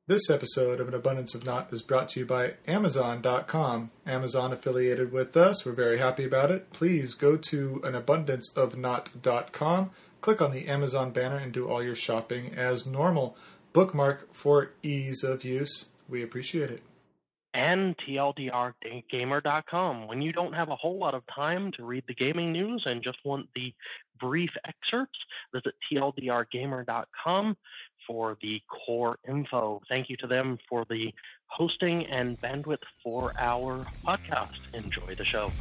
This episode of An Abundance of Not is brought to you by Amazon.com. Amazon affiliated with us. We're very happy about it. Please go to anabundanceofnot.com, click on the Amazon banner, and do all your shopping as normal. Bookmark for ease of use. We appreciate it. And TLDRgamer.com. When you don't have a whole lot of time to read the gaming news and just want the brief excerpts, visit TLDRgamer.com for the core info. Thank you to them for the hosting and bandwidth for our podcast. Enjoy the show.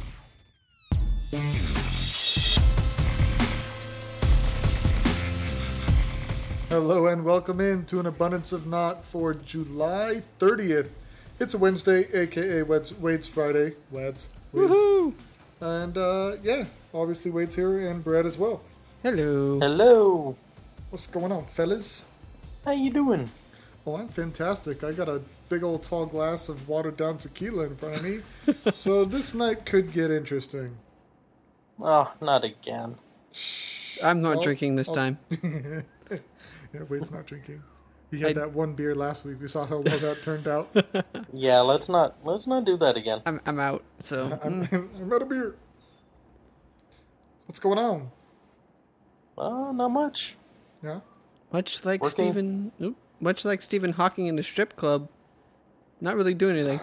Hello and welcome in to An Abundance of Not for July 30th. It's a Wednesday, aka Wade's Friday. Wade's. Woohoo! And obviously Wade's here and Brad as well. Hello. Hello. What's going on, fellas? How you doing? Oh, I'm fantastic. I got a big old tall glass of watered down tequila in front of me. So this night could get interesting. Oh, not again. I'm not drinking this time. Yeah, Wade's not drinking. He had that one beer last week. We saw how well that turned out. Yeah, let's not do that again. I'm out. So I'm out of beer. What's going on? Not much. Yeah. much like Working. Stephen Hawking in the strip club, not really doing anything.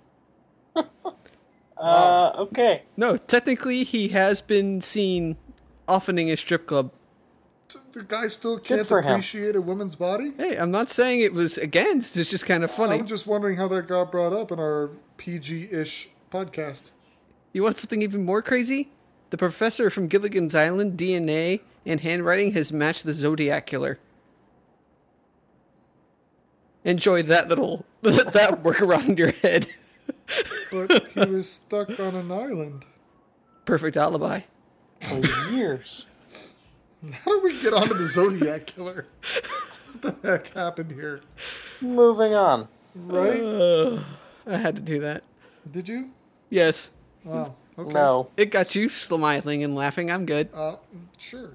Okay. No, technically he has been seen often in a strip club. The guy still can't for him. appreciate a woman's body? Hey, I'm not saying it was against. It's just kind of funny. I'm just wondering how that got brought up in our PG-ish podcast. You want something even more crazy? The professor from Gilligan's Island, DNA and handwriting has matched the Zodiac Killer. Enjoy that little that work around your head. But he was stuck on an island. Perfect alibi. For years. How did we get onto the Zodiac Killer? What the heck happened here? Moving on. Right? I had to do that. Did you? Yes. Wow. Okay. No. It got you smiling and laughing. I'm good. Sure.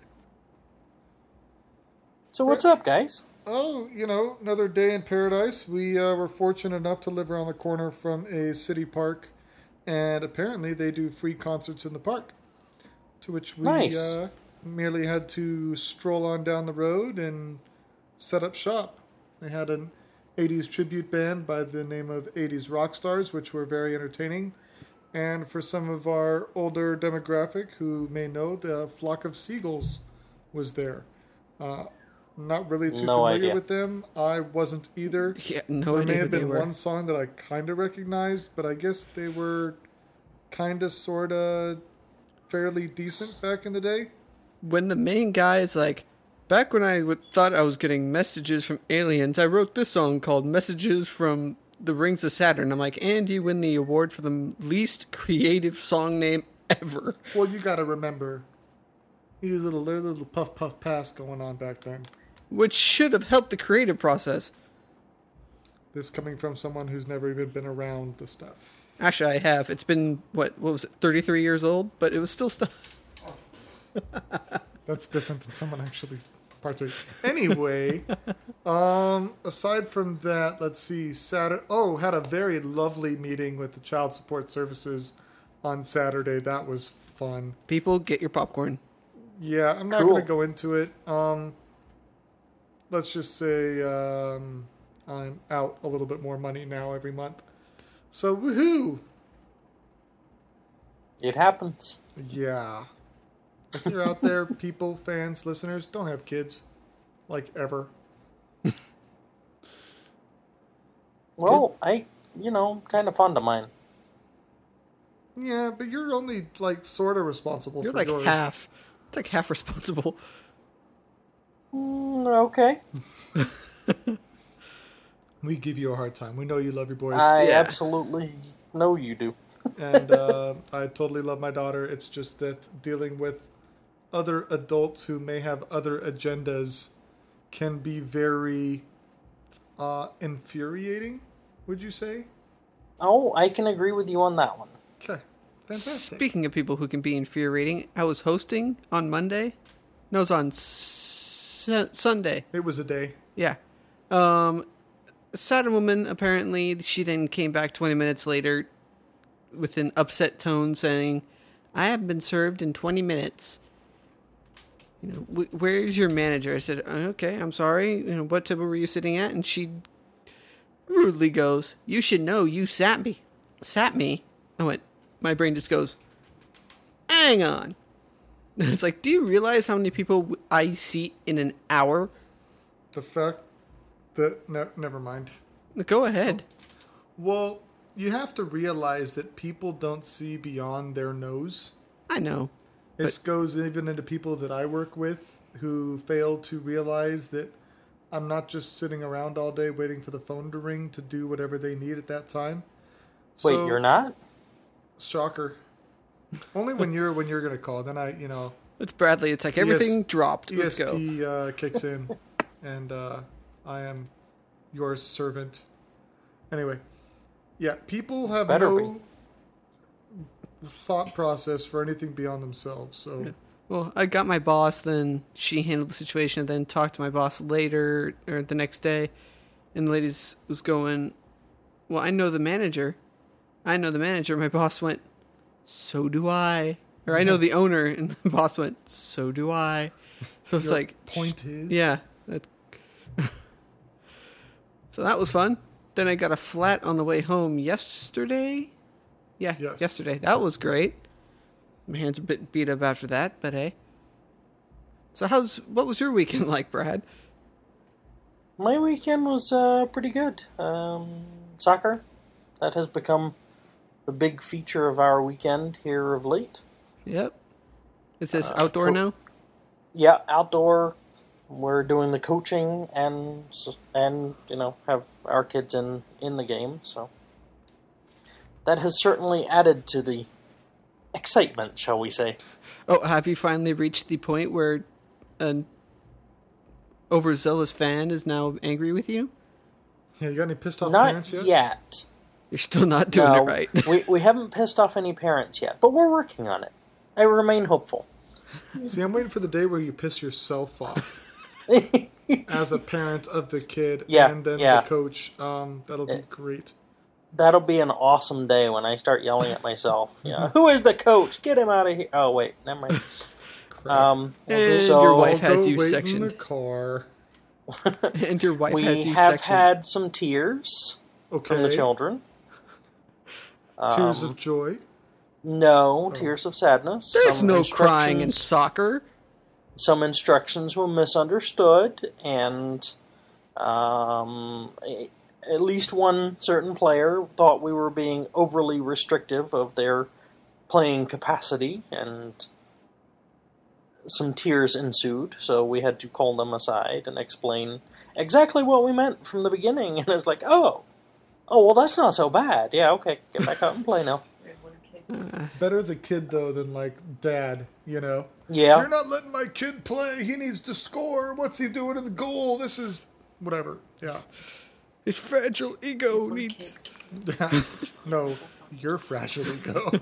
So what's up, guys? Oh, another day in paradise. We were fortunate enough to live around the corner from a city park, and apparently they do free concerts in the park, to which we Nice. merely had to stroll on down the road and set up shop. They had an 80s tribute band by the name of 80s Rockstars, which were very entertaining. And for some of our older demographic who may know, the Flock of Seagulls was there. Not really too No familiar idea. with them. I wasn't either. Yeah, no There idea may who have they been were. one song that I kind of recognized, but I guess they were kind of, sort of, fairly decent back in the day. When the main guy is like, back when I thought I was getting messages from aliens, I wrote this song called Messages from the Rings of Saturn. I'm like, and you win the award for the least creative song name ever. Well, you got to remember, he was a little puff pass going on back then. Which should have helped the creative process. This coming from someone who's never even been around the stuff. Actually, I have. It's been, what was it, 33 years old? But it was still stuff. That's different than someone actually partook. Anyway, aside from that, let's see. Had a very lovely meeting with the Child Support Services on Saturday. That was fun. People, get your popcorn. Yeah, I'm not Cool. going to go into it. Let's just say I'm out a little bit more money now every month. So, woohoo! It happens. Yeah. If you're out there, people, fans, listeners, don't have kids. Like, ever. Well, kind of fond of mine. Yeah, but you're only, sort of responsible You're for like yours. half. It's like half responsible. Okay. We give you a hard time. We know you love your boys. I Yeah. absolutely know you do. And I totally love my daughter. It's just that dealing with other adults who may have other agendas can be very infuriating, would you say? Oh, I can agree with you on that one. Okay. Fantastic. Speaking of people who can be infuriating, I was hosting on Monday. No, it was on Sunday. It was a day. Yeah. Saturn woman, apparently, she then came back 20 minutes later with an upset tone saying, I haven't been served in 20 minutes. Where's your manager? I said, okay, I'm sorry. What table were you sitting at? And she rudely goes, you should know you sat me. Sat me? I went, my brain just goes, hang on. It's like, do you realize how many people I see in an hour? The fact that... never mind. Go ahead. Well, you have to realize that people don't see beyond their nose. I know. This goes even into people that I work with who fail to realize that I'm not just sitting around all day waiting for the phone to ring to do whatever they need at that time. Wait, you're not? Shocker. Only when you're going to call. Then It's Bradley. It's like everything dropped. Let's go. ESP kicks in, and I am your servant. Anyway, yeah, people have no thought process for anything beyond themselves. So, yeah. Well, I got my boss. Then she handled the situation, and then talked to my boss later or the next day, and the lady was going, "Well, I know the manager. My boss went, so do I. Or I know the owner, and the boss went, so do I. So it's like... Point is... Yeah. So that was fun. Then I got a flat on the way home yesterday. Yeah, yes. Yesterday. That was great. My hands are a bit beat up after that, but hey. So what was your weekend like, Brad? My weekend was pretty good. Soccer. That has become the big feature of our weekend here of late. Yep. Is this outdoor now? Yeah, outdoor. We're doing the coaching and have our kids in the game. So that has certainly added to the excitement, shall we say? Oh, have you finally reached the point where an overzealous fan is now angry with you? Yeah, you got any pissed off Not parents yet? yet. You're still not doing it right. we haven't pissed off any parents yet, but we're working on it. I remain hopeful. See, I'm waiting for the day where you piss yourself off as a parent of the kid and then the coach. That'll be great. That'll be an awesome day when I start yelling at myself. Who is the coach? Get him out of here! Oh wait, never mind. And so your wife has you wait sectioned. in the car. And your wife has you We have sectioned. had some tears from the children. Tears of joy? No, tears of sadness. There's no crying in soccer. Some instructions were misunderstood, and at least one certain player thought we were being overly restrictive of their playing capacity, and some tears ensued, so we had to call them aside and explain exactly what we meant from the beginning, and it's like, oh, well, that's not so bad. Yeah, okay, get back out and play now. Better the kid, though, than, dad, Yeah. You're not letting my kid play. He needs to score. What's he doing in the goal? This is... whatever. Yeah. His fragile ego needs... No, your fragile ego.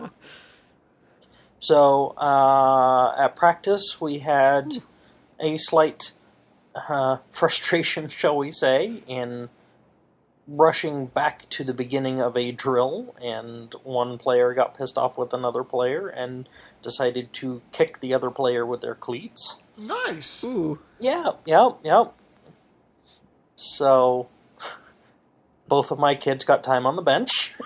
So, at practice, we had a slight frustration, shall we say, in rushing back to the beginning of a drill, and one player got pissed off with another player and decided to kick the other player with their cleats. Nice! Ooh. Yeah. So, both of my kids got time on the bench.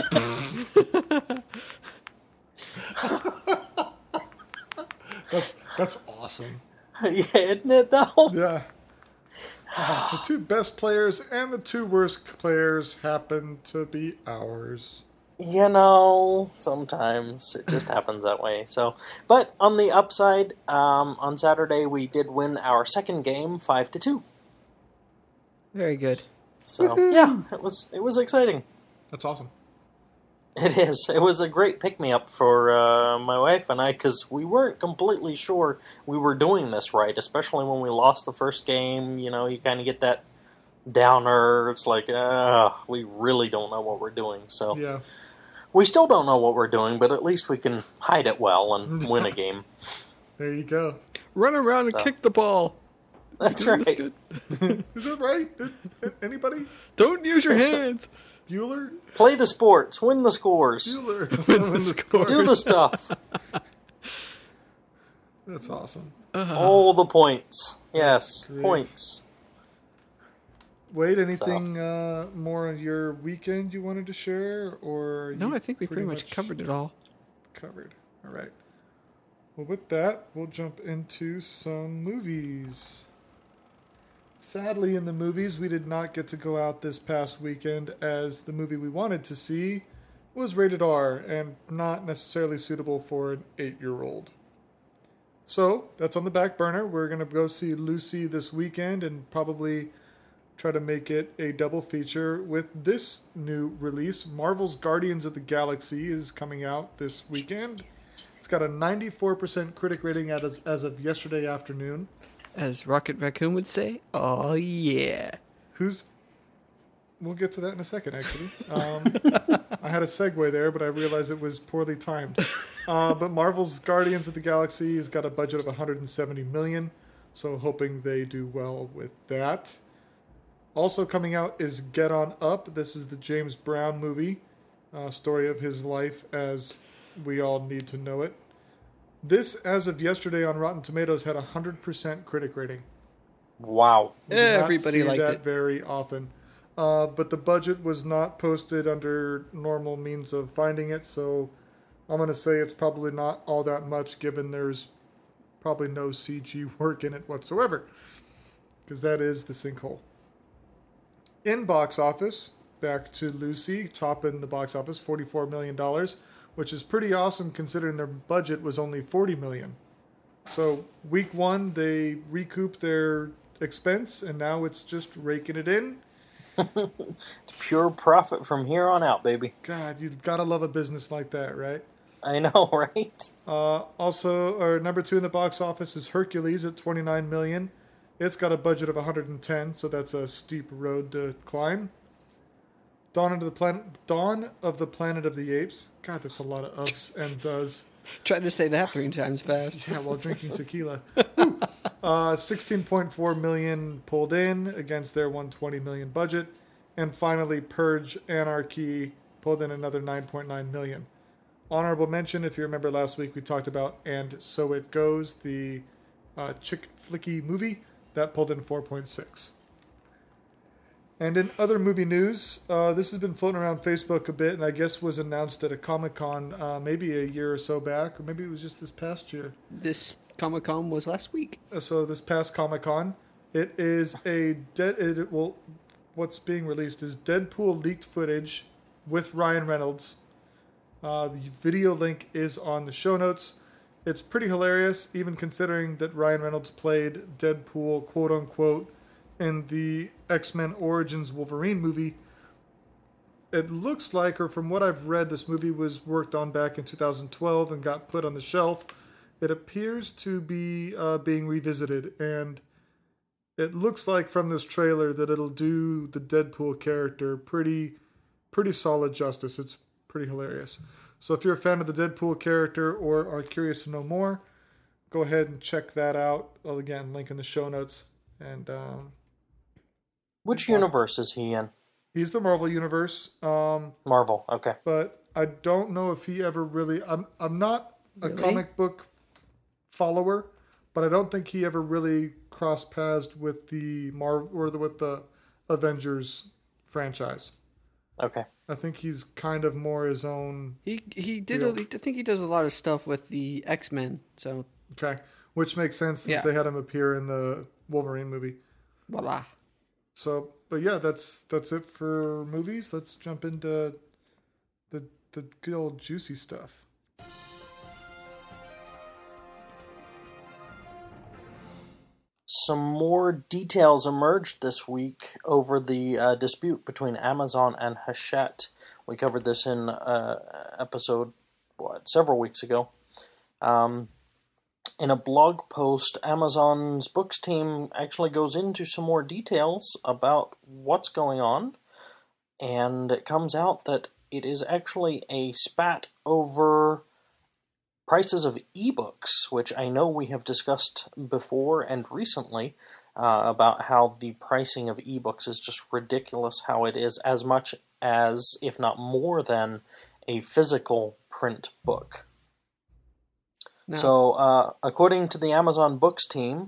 That's awesome. Yeah, isn't it, though? Yeah. The two best players and the two worst players happen to be ours. Sometimes it just happens that way. So, but on the upside, on Saturday we did win our second game 5-2. Very good. So yeah, it was exciting. That's awesome. It is. It was a great pick-me-up for my wife and I, because we weren't completely sure we were doing this right, especially when we lost the first game. You kind of get that downer. It's like, we really don't know what we're doing. So yeah. We still don't know what we're doing, but at least we can hide it well and win a game. There you go. Run around and kick the ball. That's Doing this right. good? Is that right? Anybody? Don't use your hands. Bueller? Play the sports. Win the scores. Bueller. Win the score. Do the stuff. That's awesome. All the points. Yes, Great. points. Wade, anything more on your weekend you wanted to share? Or No, you I think we pretty much covered it all. Covered. All right. Well, with that, we'll jump into some movies. Sadly, in the movies, we did not get to go out this past weekend as the movie we wanted to see was rated R and not necessarily suitable for an 8-year-old. So, that's on the back burner. We're going to go see Lucy this weekend and probably try to make it a double feature with this new release. Marvel's Guardians of the Galaxy is coming out this weekend. It's got a 94% critic rating as of yesterday afternoon. As Rocket Raccoon would say, oh yeah. We'll get to that in a second, actually. I had a segue there, but I realized it was poorly timed. But Marvel's Guardians of the Galaxy has got a budget of $170 million, so hoping they do well with that. Also coming out is Get On Up. This is the James Brown movie, story of his life as we all need to know it. This, as of yesterday on Rotten Tomatoes, had a 100% critic rating. Wow. We do not Everybody see liked that it. very often. But the budget was not posted under normal means of finding it, so I'm going to say it's probably not all that much, given there's probably no CG work in it whatsoever, because that is the sinkhole. In box office, back to Lucy, top in the box office, $44 million, which is pretty awesome considering their budget was only $40 million. So week one, they recouped their expense, and now it's just raking it in. It's pure profit from here on out, baby. God, you've got to love a business like that, right? I know, right? Also, our number 2 in the box office is Hercules at $29 million. It's got a budget of $110, so that's a steep road to climb. Dawn of the Planet of the Apes. God, that's a lot of ups and does. Tried to say that 3 times fast. Yeah, while drinking tequila. 16.4 million pulled in against their $120 million budget. And finally, Purge Anarchy pulled in another $9.9 million. Honorable mention, if you remember last week, we talked about And So It Goes, the chick flicky movie. That pulled in 4.6. And in other movie news, this has been floating around Facebook a bit, and I guess was announced at a Comic-Con maybe a year or so back, or maybe it was just this past year. This Comic-Con was last week. So this past Comic-Con, it is what's being released is Deadpool leaked footage with Ryan Reynolds. The video link is on the show notes. It's pretty hilarious, even considering that Ryan Reynolds played Deadpool, quote-unquote, in the X-Men Origins Wolverine movie. It looks like, or from what I've read, this movie was worked on back in 2012 and got put on the shelf. It appears to be being revisited, and it looks like from this trailer that it'll do the Deadpool character pretty solid justice. It's pretty hilarious. So if you're a fan of the Deadpool character or are curious to know more, go ahead and check that out. Well, again, link in the show notes. And Which universe is he in? he's the Marvel Universe. Marvel, okay. But I don't know if he ever really... I'm not a Really? comic book follower, but I don't think he ever really crossed paths with the Marvel or with the Avengers franchise. Okay. I think he's kind of more his own... He did. Yeah. I think he does a lot of stuff with the X-Men. So Okay. Which makes sense since Yeah. they had him appear in the Wolverine movie. voila. So, but yeah, that's it for movies. Let's jump into the good old juicy stuff. Some more details emerged this week over the dispute between Amazon and Hachette. We covered this in episode, several weeks ago. In a blog post, Amazon's books team actually goes into some more details about what's going on, and it comes out that it is actually a spat over prices of ebooks, which I know we have discussed before and recently, about how the pricing of ebooks is just ridiculous, how it is as much as, if not more than, a physical print book. Now, So, according to the Amazon Books team,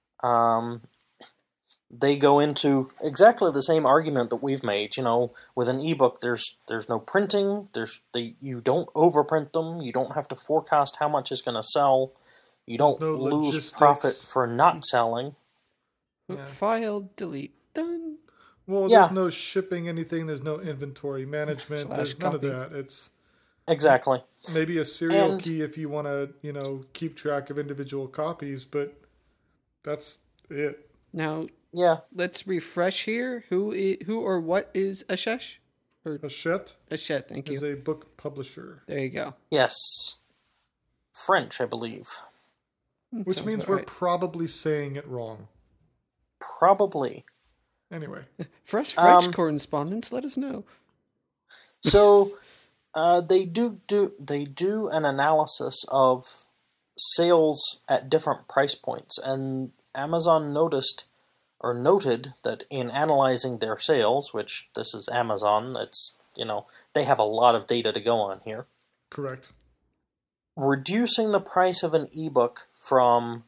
they go into exactly the same argument that we've made. With an ebook, there's no printing. You don't overprint them. You don't have to forecast how much is going to sell. You don't no lose logistics. profit for not selling. Yeah. file, delete, done. Well, Yeah. there's no shipping anything. There's no inventory management. There's none of copy. that. It's Exactly. maybe a serial And- key if you want to, keep track of individual copies, but that's it. Now, Yeah. let's refresh here. Who or what is Ashesh? Hachette Ashet, thank is you. a book publisher, There you go. Yes. French, I believe. which Sounds means about we're right. probably saying it wrong. Probably. Anyway, Fresh French correspondents, let us know. So they do an analysis of sales at different price points, and Amazon noted that in analyzing their sales, which this is Amazon, they have a lot of data to go on here. correct. Reducing the price of an ebook from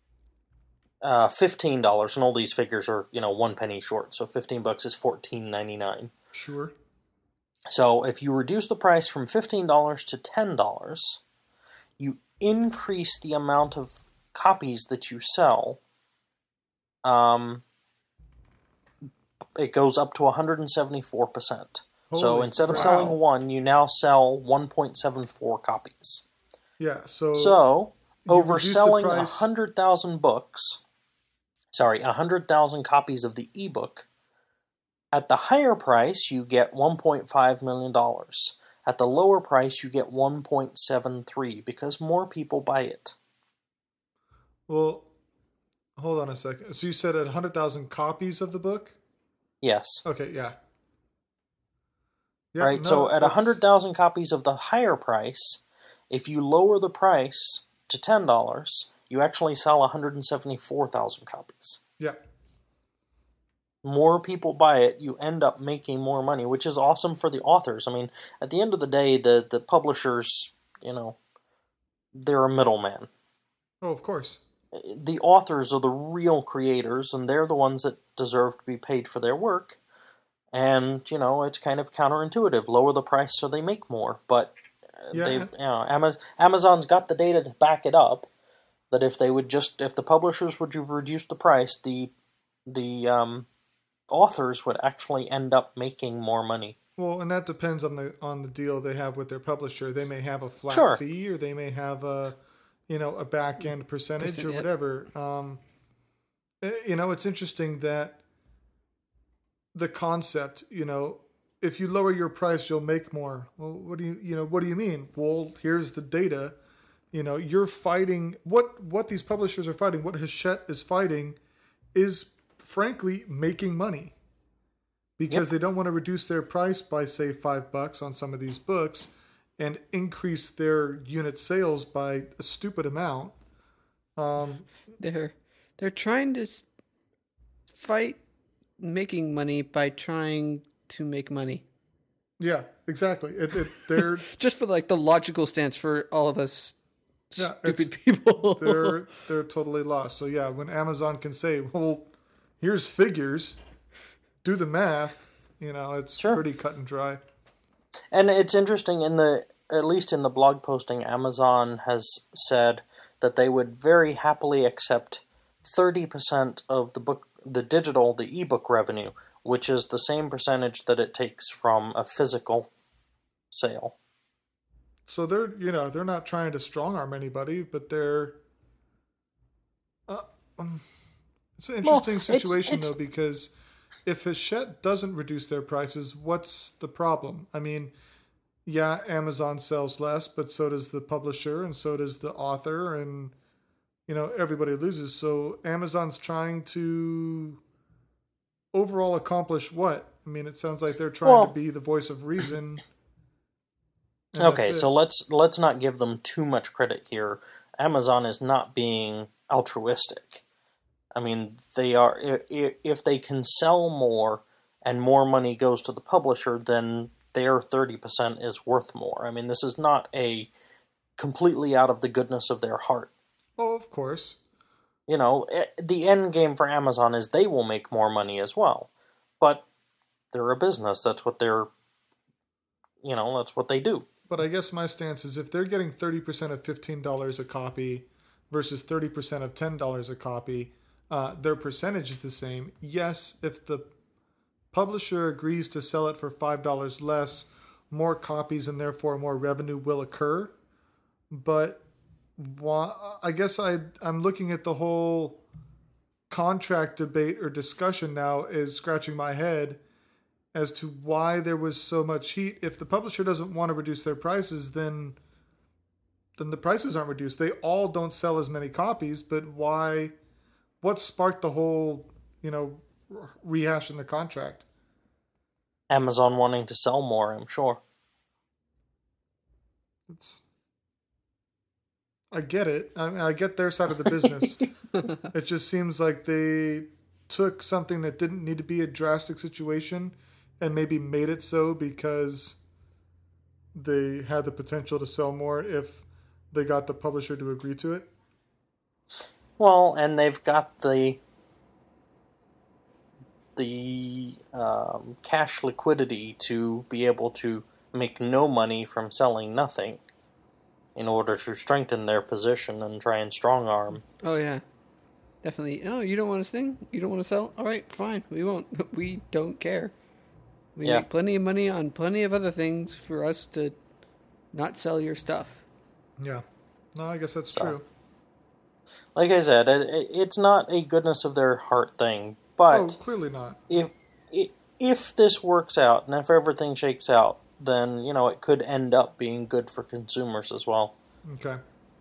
$15, and all these figures are 1 penny short, so $15 is $14.99. Sure. So if you reduce the price from $15 to $10, you increase the amount of copies that you sell. It goes up to 174%. So Holy instead of crap. selling one, you now sell 1.74 copies. Yeah. So So you over reduce the selling price- 100,000 copies of the ebook, at the higher price you get $1.5 million. At the lower price you get 1.73 because more people buy it. Well, hold on a second. So you said 100,000 copies of the book? Yes. Okay. Yeah. Yeah, Right, no, so at that's- 100,000 copies of the higher price, if you lower the price to $10, you actually sell 174,000 copies. Yeah. More people buy it, you end up making more money, which is awesome for the authors. I mean, at the end of the day, the publishers, they're a middleman. Oh, of course. The authors are the real creators, and they're the ones that deserve to be paid for their work. And, it's kind of counterintuitive. Lower the price so they make more. But Yeah. Amazon's got the data to back it up. That if the publishers would reduce the price, the authors would actually end up making more money. Well, and that depends on the deal they have with their publisher. They may have a flat Sure. fee, or they may have a back end percentage or Yep. whatever. It's interesting that the concept, if you lower your price, you'll make more. Well, what do you mean? Well, here's the data. You're fighting what these publishers are fighting. What Hachette is fighting is, frankly, making money. Because Yep. they don't want to reduce their price by, say, $5 on some of these books and increase their unit sales by a stupid amount. They're trying to fight making money by trying to make money. Yeah, exactly. They're Just for the logical stance for all of us Yeah, stupid people. they're totally lost. So yeah, when Amazon can say, "Well, here's figures, do the math," it's Sure. pretty cut and dry. And it's interesting at least in the blog posting, Amazon has said that they would very happily accept 30% of the ebook revenue, which is the same percentage that it takes from a physical sale. So they're not trying to strong arm anybody, but they're. It's an interesting situation it's- though, because if Hachette doesn't reduce their prices, what's the problem? I mean, yeah, Amazon sells less, but so does the publisher, and so does the author, and everybody loses. So Amazon's trying to overall accomplish what? I mean, it sounds like they're trying to be the voice of reason. and Okay, that's it. so let's not give them too much credit here. Amazon is not being altruistic. I mean, they are if they can sell more and more money goes to the publisher, then their 30% is worth more. I mean, this is not a completely out of the goodness of their heart. Oh, of course. You know, the end game for Amazon is they will make more money as well. But they're a business. That's what that's what they do. But I guess my stance is if they're getting 30% of $15 a copy versus 30% of $10 a copy, their percentage is the same. Yes, if the publisher agrees to sell it for $5 less, more copies and therefore more revenue will occur. But I guess I'm looking at the whole contract debate or discussion now is scratching my head as to why there was so much heat. If the publisher doesn't want to reduce their prices, then the prices aren't reduced. They all don't sell as many copies, but why? What sparked the whole, rehash in the contract? Amazon wanting to sell more, I'm sure. I get it. I get their side of the business. It just seems like they took something that didn't need to be a drastic situation and maybe made it so because they had the potential to sell more if they got the publisher to agree to it. Well, and they've got the cash liquidity to be able to make no money from selling nothing in order to strengthen their position and try and strong arm. Oh, yeah. Definitely. Oh, you don't want to sing? You don't want to sell? All right, fine. We won't. We don't care. We make plenty of money on plenty of other things for us to not sell your stuff. Yeah. No, I guess that's true. Like I said, it's not a goodness of their heart thing, but clearly not. If this works out and if everything shakes out, then it could end up being good for consumers as well. Okay.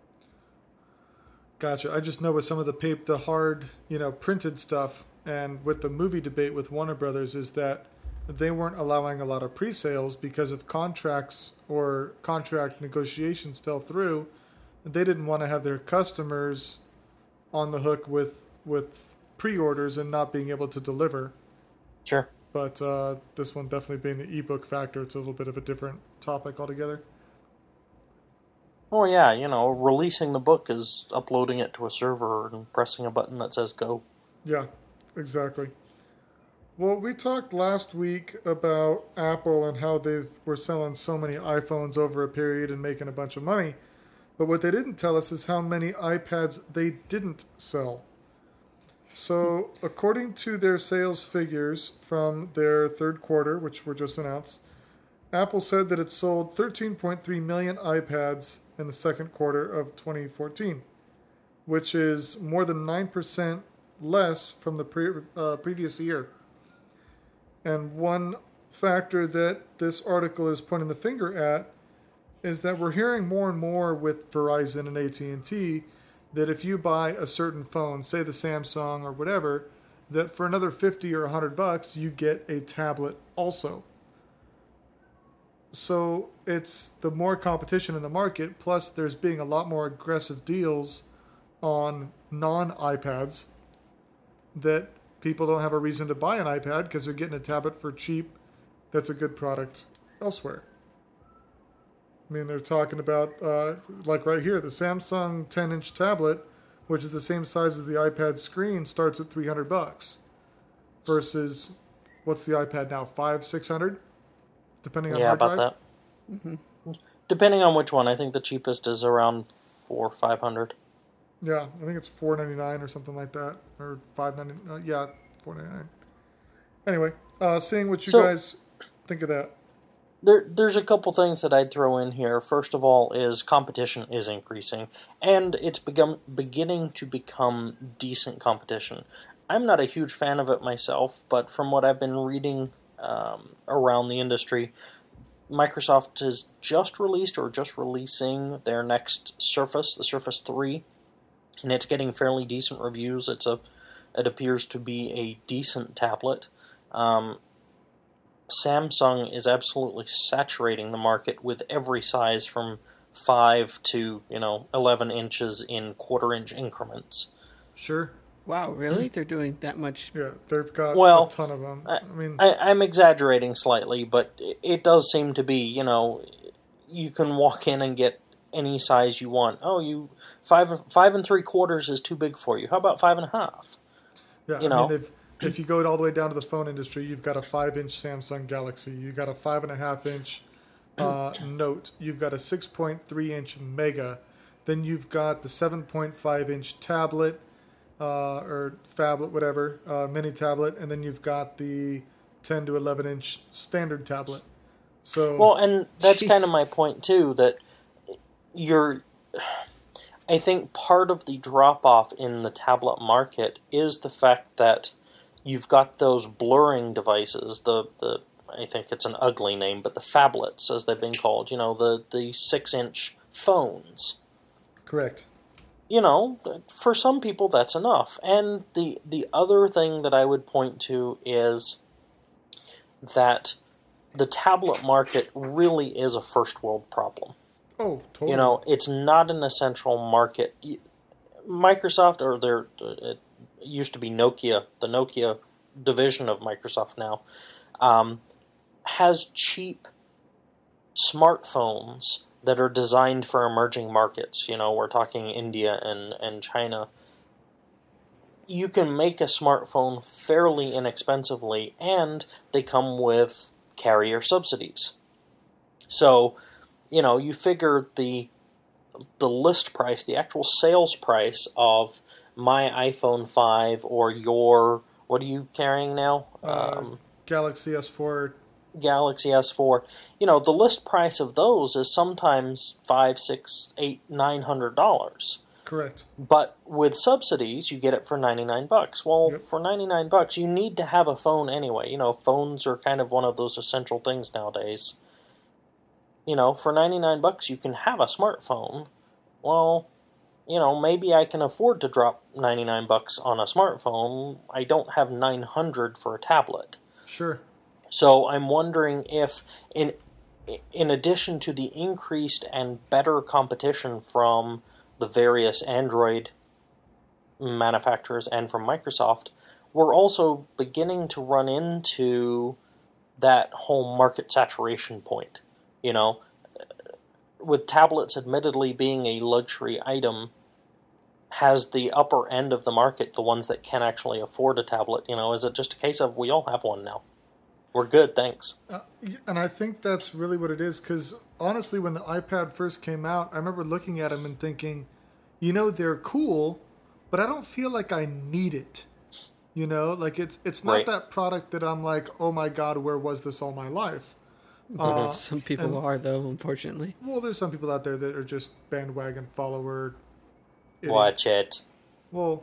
Gotcha. I just know with some of the hard, printed stuff, and with the movie debate with Warner Brothers, is that they weren't allowing a lot of pre-sales because if contracts or contract negotiations fell through, they didn't want to have their customers on the hook with pre-orders and not being able to deliver. Sure. But this one definitely being the ebook factor, it's a little bit of a different topic altogether. Oh yeah, releasing the book is uploading it to a server and pressing a button that says go. Yeah, exactly. Well, we talked last week about Apple and how they were selling so many iPhones over a period and making a bunch of money. But what they didn't tell us is how many iPads they didn't sell. So, according to their sales figures from their third quarter, which were just announced, Apple said that it sold 13.3 million iPads in the second quarter of 2014, which is more than 9% less from the previous year. And one factor that this article is pointing the finger at is that we're hearing more and more with Verizon and AT&T that if you buy a certain phone, say the Samsung or whatever, that for another $50 or $100 you get a tablet also. So it's the more competition in the market, plus there's being a lot more aggressive deals on non-iPads that people don't have a reason to buy an iPad because they're getting a tablet for cheap that's a good product elsewhere. I mean, they're talking about, like right here, the Samsung 10-inch tablet, which is the same size as the iPad screen, starts at $300 versus, what's the iPad now, $500-$600? Depending on hard drive? Yeah, about that. Mm-hmm. Depending on which one. I think the cheapest is around $400 or $500. Yeah, I think it's $499 or something like that, or $599. Yeah, $499. Anyway, seeing what you guys think of that. There's a couple things that I'd throw in here. First of all is competition is increasing, and it's beginning to become decent competition. I'm not a huge fan of it myself, but from what I've been reading around the industry, Microsoft has just released or just releasing their next Surface, the Surface 3, and it's getting fairly decent reviews. It appears to be a decent tablet. Samsung is absolutely saturating the market with every size from 5 to 11 inches in quarter-inch increments. Sure. Wow, really? They're doing that much? Yeah, they've got Well, a ton of them. I mean, I'm exaggerating slightly, but it does seem to be, you can walk in and get any size you want. Oh, 5 3/4 is too big for you. How about 5.5? yeah, I mean, if you go all the way down to the phone industry, you've got a 5-inch Samsung Galaxy, you've got a 5.5-inch Note, you've got a 6.3-inch Mega, then you've got the 7.5-inch tablet, or phablet, whatever, mini tablet, and then you've got the 10 to 11-inch standard tablet. So, Well, and that's Jeez. kind of my point too. That I think part of the drop off in the tablet market is the fact that you've got those blurring devices. I think it's an ugly name, but the phablets, as they've been called. The 6-inch phones. correct. For some people that's enough. And the other thing that I would point to is that the tablet market really is a first world problem. Oh, totally. It's not an essential market. Microsoft, or it used to be Nokia, the Nokia division of Microsoft now, has cheap smartphones that are designed for emerging markets. We're talking India and China. You can make a smartphone fairly inexpensively, and they come with carrier subsidies. So, you figure the list price, the actual sales price of my iPhone 5 or your, what are you carrying now? Galaxy S4. Galaxy S4. The list price of those is sometimes $500, $600, $800, $900. Correct. But with subsidies, you get it for $99. Well, Yep. for $99, you need to have a phone anyway. Phones are kind of one of those essential things nowadays. For $99, you can have a smartphone. Well, maybe I can afford to drop $99 on a smartphone. I don't have $900 for a tablet. Sure. So I'm wondering if, in addition to the increased and better competition from the various Android manufacturers and from Microsoft, we're also beginning to run into that whole market saturation point. With tablets admittedly being a luxury item, has the upper end of the market, the ones that can actually afford a tablet, is it just a case of we all have one now? We're good, thanks. And I think that's really what it is, because honestly, when the iPad first came out, I remember looking at them and thinking, they're cool, but I don't feel like I need it. Like it's not Right. that product that I'm like, oh my God, where was this all my life? Some people are, though, unfortunately. Well, there's some people out there that are just bandwagon follower idiots. Watch it. Well,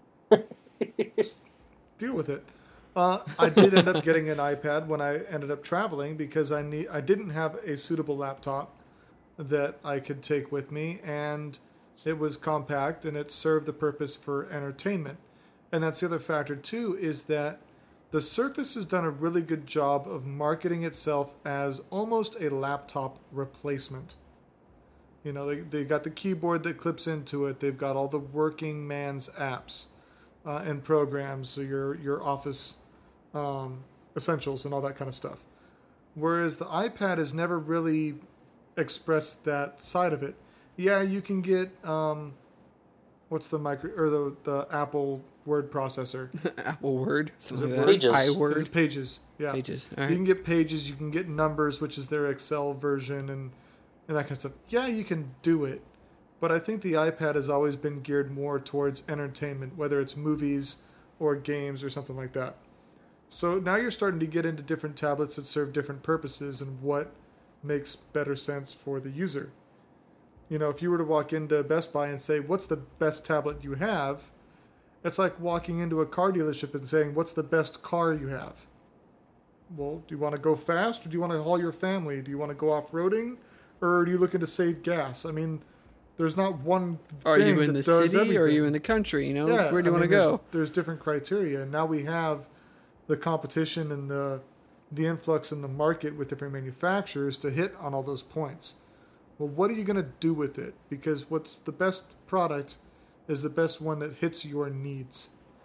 deal with it. I did end up getting an iPad when I ended up traveling because I didn't have a suitable laptop that I could take with me, and it was compact and it served the purpose for entertainment. And that's the other factor too, is that the Surface has done a really good job of marketing itself as almost a laptop replacement. They got the keyboard that clips into it. They've got all the working man's apps and programs, so your office essentials and all that kind of stuff. Whereas the iPad has never really expressed that side of it. Yeah, you can get what's the the Apple word processor? Apple Word. Something it like Pages? that. Is iWord. it Pages? Yeah. Pages. All You right. can get Pages, you can get Numbers, which is their Excel version, and that kind of stuff. Yeah, you can do it. But I think the iPad has always been geared more towards entertainment, whether it's movies or games or something like that. So now you're starting to get into different tablets that serve different purposes and what makes better sense for the user. If you were to walk into Best Buy and say, what's the best tablet you have? It's like walking into a car dealership and saying, what's the best car you have? Well, do you want to go fast or do you want to haul your family? Do you want to go off-roading or are you looking to save gas? I mean, there's not one thing Are you in that the does city or are everything. you in the country? Yeah, Where do you want to there's- go? There's different criteria. And now we have the competition and the influx in the market with different manufacturers to hit on all those points. Well, what are you going to do with it? Because what's the best product is the best one that hits your needs.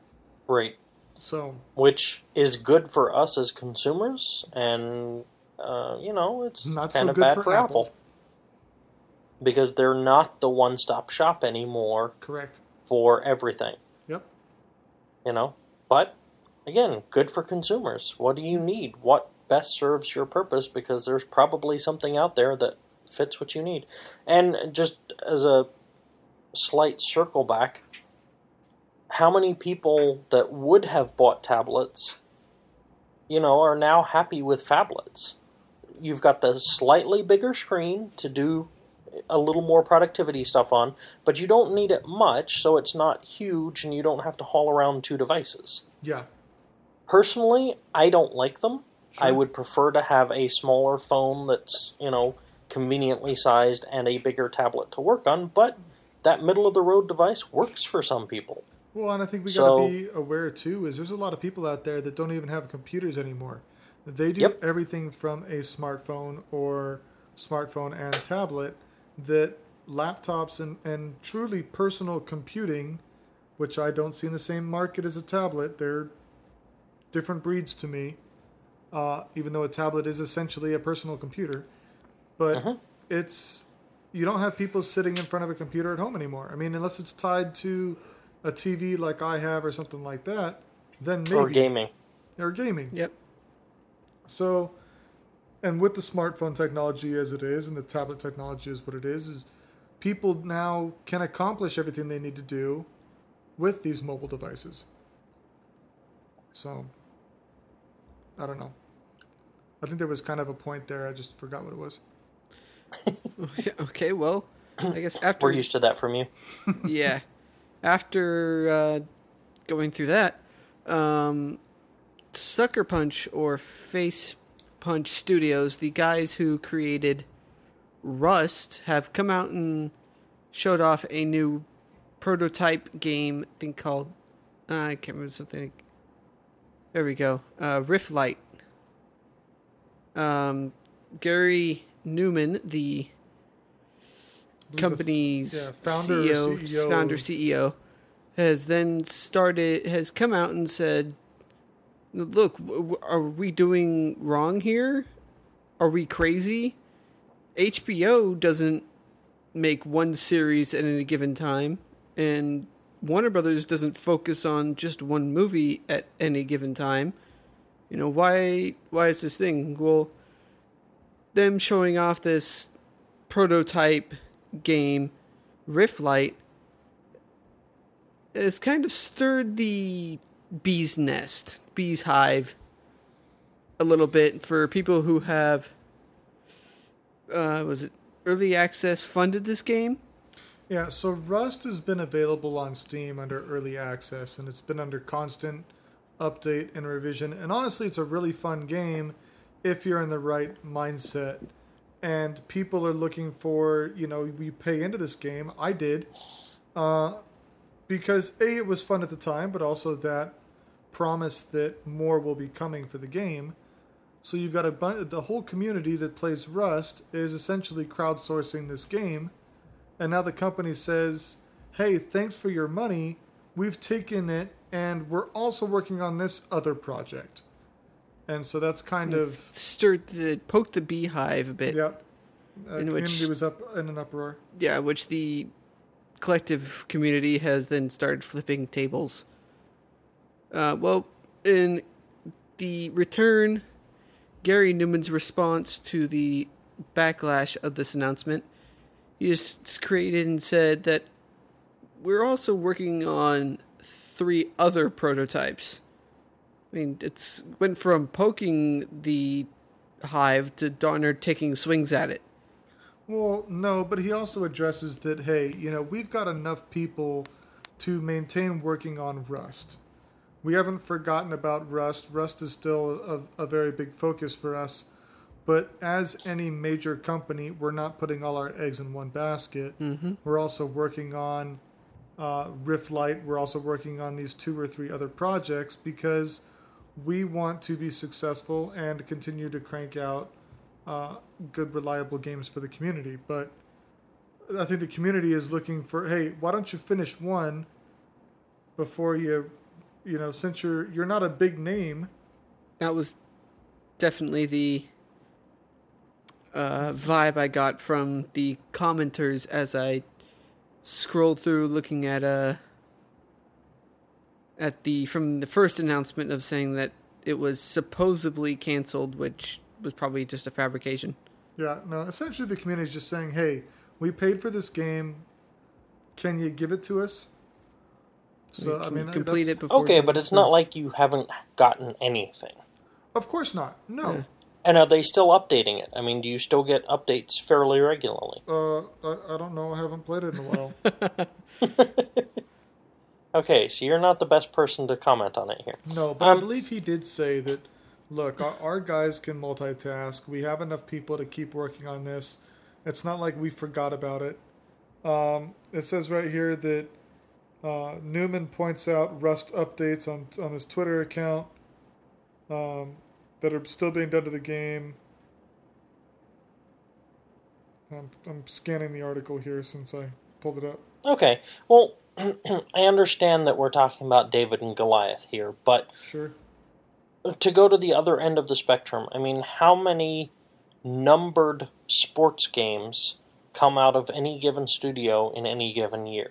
Right. So, Which is good for us as consumers, and it's not kind so of good bad for for Apple because they're not the one-stop shop anymore Correct. for everything. Yep. But again, good for consumers. What do you need? What best serves your purpose? Because there's probably something out there that fits what you need. And just as a slight circle back, how many people that would have bought tablets, are now happy with phablets? You've got the slightly bigger screen to do a little more productivity stuff on, but you don't need it much, so it's not huge and you don't have to haul around two devices. Yeah. Personally, I don't like them. Sure. I would prefer to have a smaller phone that's, conveniently sized and a bigger tablet to work on, but that middle-of-the-road device works for some people. Well, and I think we got to be aware, too, is there's a lot of people out there that don't even have computers anymore. They do everything from a smartphone or smartphone and tablet, that laptops and truly personal computing, which I don't see in the same market as a tablet, they're different breeds to me, even though a tablet is essentially a personal computer. But you don't have people sitting in front of a computer at home anymore. I mean, unless it's tied to a TV like I have or something like that, then maybe. Or gaming. Or gaming. Yep. So, and with the smartphone technology as it is, and the tablet technology is what it is people now can accomplish everything they need to do with these mobile devices. So, I don't know. I think there was kind of a point there. I just forgot what it was. Okay, well, I guess after... We're used to that from you. Yeah. After going through that, Sucker Punch or Face Punch Studios, the guys who created Rust, have come out and showed off a new prototype game, I think called... I can't remember something. There we go. Riftlight. Gary Newman, the company's founder CEO, has come out and said, look, are we doing wrong here? Are we crazy? HBO doesn't make one series at any given time, and Warner Brothers doesn't focus on just one movie at any given time. Why is this thing? Well, them showing off this prototype game, Riftlight, has kind of stirred the bee's hive, a little bit for people who have, was it early access funded this game? Yeah, so Rust has been available on Steam under early access, and it's been under constant update and revision. And honestly, it's a really fun game if you're in the right mindset. And people are looking for, we pay into this game. I did. Because A, it was fun at the time, but also that promise that more will be coming for the game. So you've got the whole community that plays Rust is essentially crowdsourcing this game. And now the company says, hey, thanks for your money. We've taken it and we're also working on this other project. And so that's kind of... poked the beehive a bit. Yep. Community was up in an uproar. Yeah, which the collective community has then started flipping tables. Well, in the return, Gary Newman's response to the backlash of this announcement, he just created and said that we're also working on 3 other prototypes. I mean, it's went from poking the hive to Donner taking swings at it. Well, no, but he also addresses that, hey, we've got enough people to maintain working on Rust. We haven't forgotten about Rust. Rust is still a very big focus for us. But as any major company, we're not putting all our eggs in one basket. Mm-hmm. We're also working on Riftlight. We're also working on these 2 or 3 other projects because we want to be successful and continue to crank out good, reliable games for the community. But I think the community is looking for, hey, why don't you finish one before you since you're not a big name. That was definitely the vibe I got from the commenters as I scrolled through, looking at from the first announcement of saying that it was supposedly canceled, which was probably just a fabrication. Yeah, no, essentially the community is just saying, hey, we paid for this game. Can you give it to us? So, I mean, complete it before. Okay, but it's not like you haven't gotten anything. Of course not. No. Yeah. And are they still updating it? I mean, do you still get updates fairly regularly? I don't know. I haven't played it in a while. Okay, so you're not the best person to comment on it here. No, but I believe he did say that, look, our guys can multitask. We have enough people to keep working on this. It's not like we forgot about it. It says right here that Newman points out Rust updates on his Twitter account that are still being done to the game. I'm scanning the article here since I pulled it up. Okay, well, I understand that we're talking about David and Goliath here, but Sure. to go to the other end of the spectrum, I mean, how many numbered sports games come out of any given studio in any given year?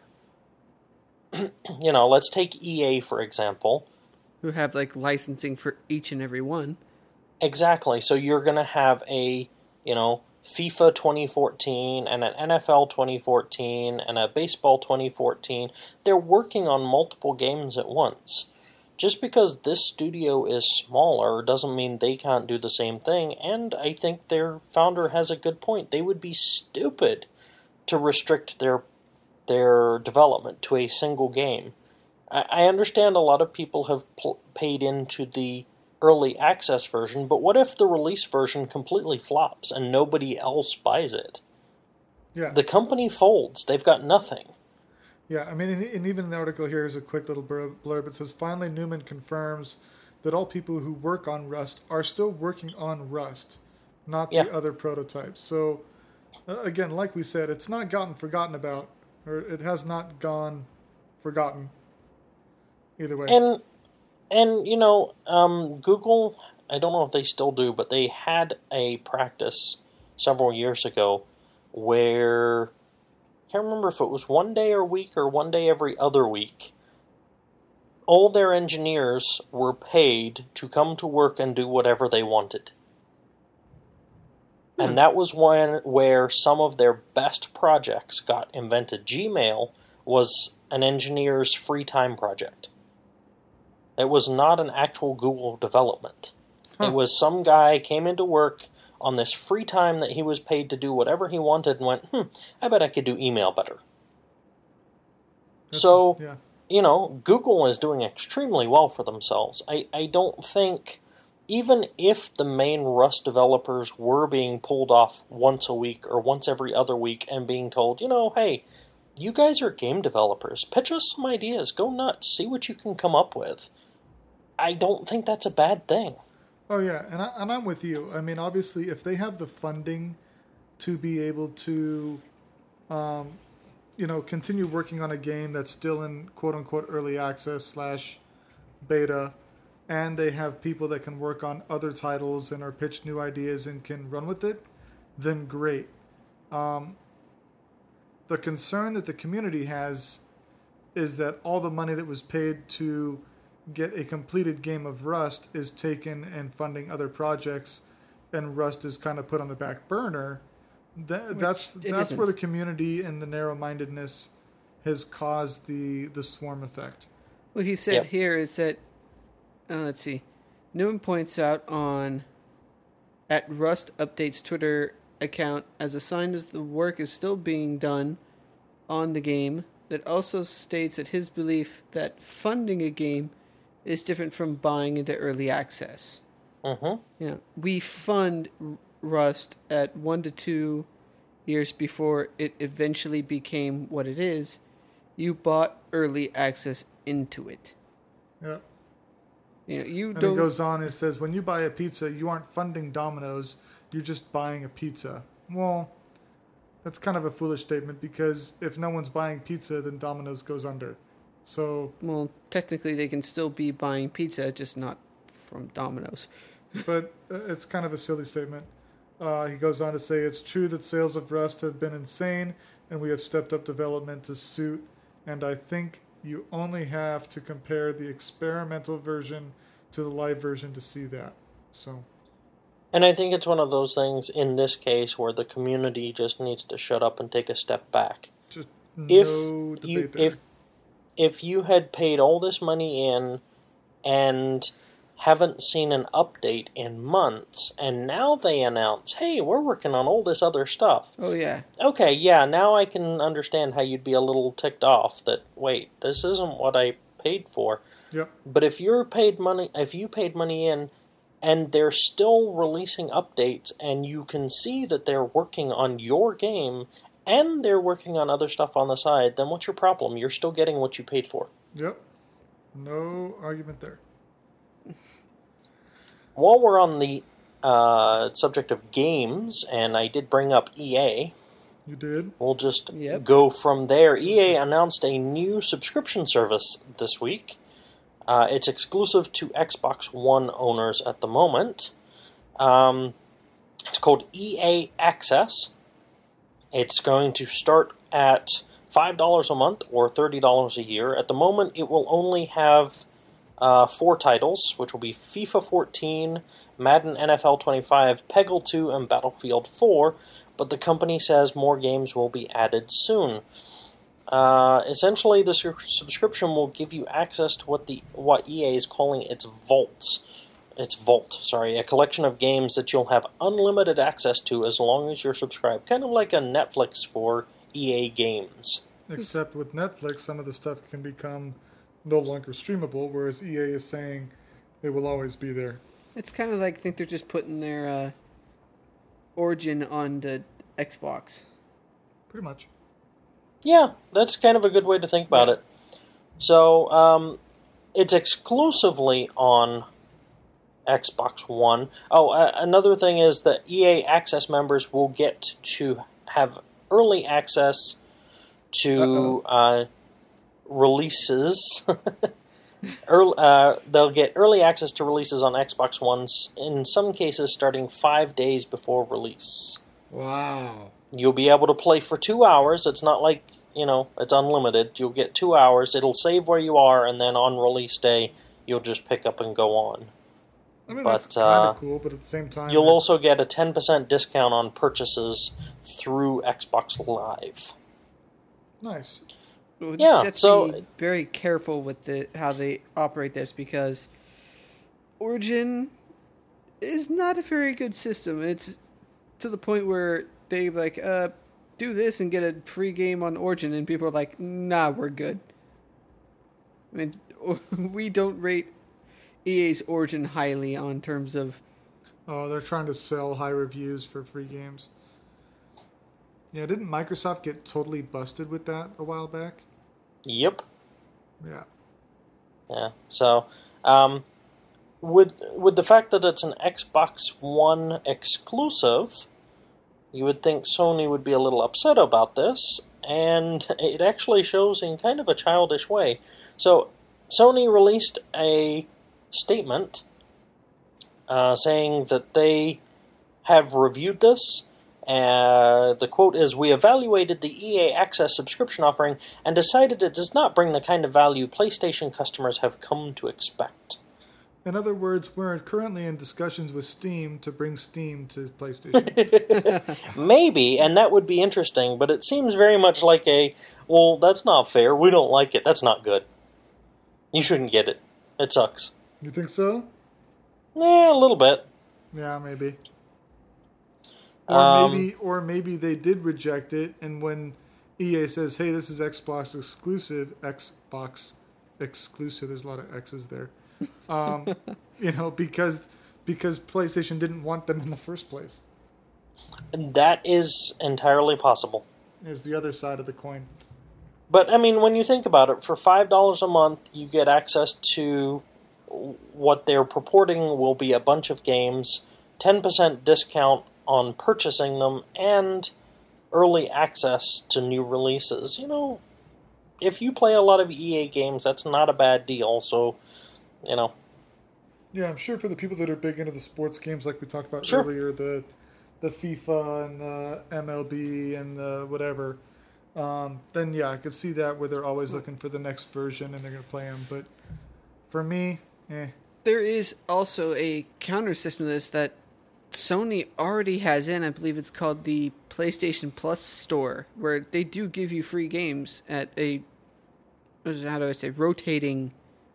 Let's take EA, for example. Who have like licensing for each and every one. Exactly. So you're going to have a, FIFA 2014 and an NFL 2014 and a baseball 2014. They're working on multiple games at once. Just because this studio is smaller doesn't mean they can't do the same thing, and I think their founder has a good point. They would be stupid to restrict their development to a single game. I understand a lot of people have paid into the early access version, but what if the release version completely flops and nobody else buys it? Yeah. The company folds. They've got nothing. Yeah, I mean, and even in the article here is a quick little blurb. It says, finally, Newman confirms that all people who work on Rust are still working on Rust, not the other prototypes. So, again, like we said, it's not gotten forgotten about, or it has not gone forgotten. Either way. And Google, I don't know if they still do, but they had a practice several years ago where, I can't remember if it was one day a week or one day every other week, all their engineers were paid to come to work and do whatever they wanted. And that was where some of their best projects got invented. Gmail was an engineer's free time project. It was not an actual Google development. It was some guy came into work on this free time that he was paid to do whatever he wanted and went, I bet I could do email better. Google is doing extremely well for themselves. I don't think, even if the main Rust developers were being pulled off once a week or once every other week and being told, hey, you guys are game developers. Pitch us some ideas. Go nuts. See what you can come up with. I don't think that's a bad thing. Oh, yeah, and I'm with you. I mean, obviously, if they have the funding to be able to, continue working on a game that's still in quote-unquote early access / beta, and they have people that can work on other titles and or pitch new ideas and can run with it, then great. The concern that the community has is that all the money that was paid to get a completed game of Rust is taken and funding other projects, and Rust is kind of put on the back burner. That's where the community and the narrow-mindedness has caused the swarm effect. What he said here is that, let's see, Newman points out at Rust Update's Twitter account, as a sign as the work is still being done on the game, that also states that his belief that funding a game is different from buying into early access. Yeah, we fund Rust at 1 to 2 years before it eventually became what it is. You bought early access into it. Yeah. You and don't. It goes on and says, when you buy a pizza, you aren't funding Domino's, you're just buying a pizza. Well, that's kind of a foolish statement, because if no one's buying pizza, then Domino's goes under. So, Well, technically, they can still be buying pizza, just not from Domino's. but it's kind of a silly statement. He goes on to say, it's true that sales of Rust have been insane, and we have stepped up development to suit, and I think you only have to compare the experimental version to the live version to see that. So, And I think it's one of those things in this case where the community just needs to shut up and take a step back. just If no you debate there. if you had paid all this money in and haven't seen an update in months, and now they announce, hey, we're working on all this other stuff. Oh, yeah. Okay, yeah, now I can understand how you'd be a little ticked off that, wait, this isn't what I paid for. Yep. But if you paid money in and they're still releasing updates and you can see that they're working on your game and they're working on other stuff on the side, then what's your problem? You're still getting what you paid for. Yep. No argument there. While we're on the subject of games, and I did bring up EA, You did? we'll just Yep. go from there. EA announced a new subscription service this week. It's exclusive to Xbox One owners at the moment. It's called EA Access. It's going to start at $5 a month or $30 a year. At the moment, it will only have 4 titles, which will be FIFA 14, Madden NFL 25, Peggle 2, and Battlefield 4, but the company says more games will be added soon. Essentially, the subscription will give you access to what EA is calling its Vault, a collection of games that you'll have unlimited access to as long as you're subscribed. Kind of like a Netflix for EA games. Except with Netflix, some of the stuff can become no longer streamable, whereas EA is saying it will always be there. It's kind of like, I think they're just putting their Origin on the Xbox. Pretty much. Yeah, that's kind of a good way to think about it. So, it's exclusively on Xbox One. Oh, another thing is that EA Access members will get to have early access to releases. They'll get early access to releases on Xbox One, in some cases starting 5 days before release. Wow. You'll be able to play for 2 hours. It's not like, it's unlimited. You'll get 2 hours. It'll save where you are, and then on release day, you'll just pick up and go on. I mean, that's kind of cool, but at the same time... You'll also get a 10% discount on purchases through Xbox Live. Nice. Well, Yeah, you have so- to be very careful with how they operate this, because Origin is not a very good system. It's to the point where they do this and get a free game on Origin, and people are like, nah, we're good. I mean, we don't rate EA's Origin highly on terms of... Oh, they're trying to sell high reviews for free games. Yeah, didn't Microsoft get totally busted with that a while back? Yep. Yeah. Yeah. So, with the fact that it's an Xbox One exclusive, you would think Sony would be a little upset about this, and it actually shows in kind of a childish way. So, Sony released a statement saying that they have reviewed this. The quote is, "We evaluated the EA Access subscription offering and decided it does not bring the kind of value PlayStation customers have come to expect." In other words, we're currently in discussions with Steam to bring Steam to PlayStation. Maybe, and that would be interesting, but it seems very much like well, that's not fair, we don't like it, that's not good. You shouldn't get it. It sucks. You think so? Yeah, a little bit. Yeah, maybe. Or maybe they did reject it, and when EA says, "Hey, this is Xbox exclusive," there's a lot of X's there. Because PlayStation didn't want them in the first place. That is entirely possible. There's the other side of the coin. But, I mean, when you think about it, for $5 a month, you get access to what they're purporting will be a bunch of games, 10% discount on purchasing them, and early access to new releases. if you play a lot of EA games, that's not a bad deal. So, you know. Yeah, I'm sure for the people that are big into the sports games, like we talked about Sure. earlier, the FIFA and the MLB and the whatever, then yeah, I could see that where they're always looking for the next version and they're going to play them. But for me, There is also a counter system to this that Sony already has in. I believe it's called the PlayStation Plus store, where they do give you free games at a, how do I say, rotating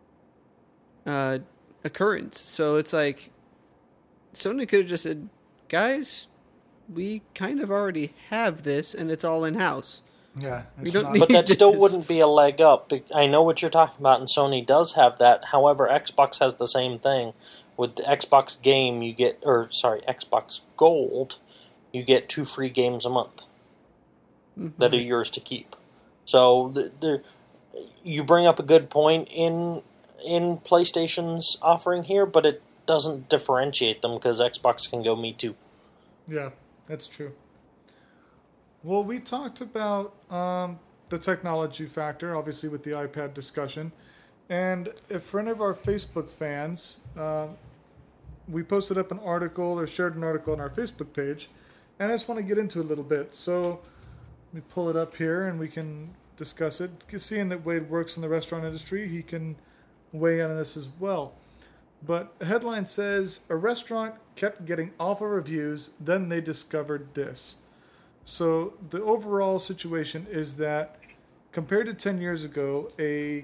occurrence. So it's like Sony could have just said, guys, we kind of already have this and it's all in-house. yeah, We don't not- need- But that still This. wouldn't be a leg up. I know what you're talking about, and Sony does have that. However, Xbox has the same thing. With the Xbox game, you get, Xbox Gold, you get 2 free games a month that are yours to keep. So you bring up a good point in PlayStation's offering here, but it doesn't differentiate them because Xbox can go me too. Yeah, that's true. Well, we talked about the technology factor, obviously with the iPad discussion. And if for any of our Facebook fans, we posted up an article or shared an article on our Facebook page, and I just want to get into it a little bit. So let me pull it up here and we can discuss it. Seeing that Wade works in the restaurant industry, he can weigh in on this as well. But the headline says, a restaurant kept getting awful reviews, then they discovered this. So the overall situation is that compared to 10 years ago, a